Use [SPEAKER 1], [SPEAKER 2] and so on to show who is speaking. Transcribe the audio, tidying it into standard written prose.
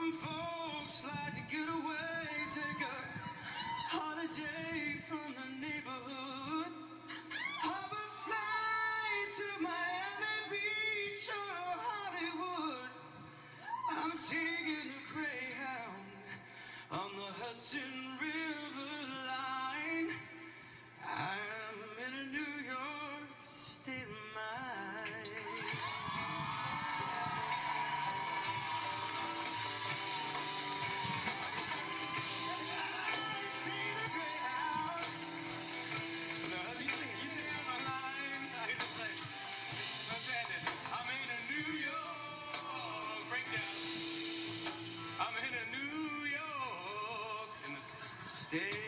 [SPEAKER 1] Some folks like to get away, take a holiday from the neighborhood. Hop a flight to Miami Beach or Hollywood. I'm taking a Greyhound on the Hudson River line. I'm in a New York state of mind. I'm in a New York state.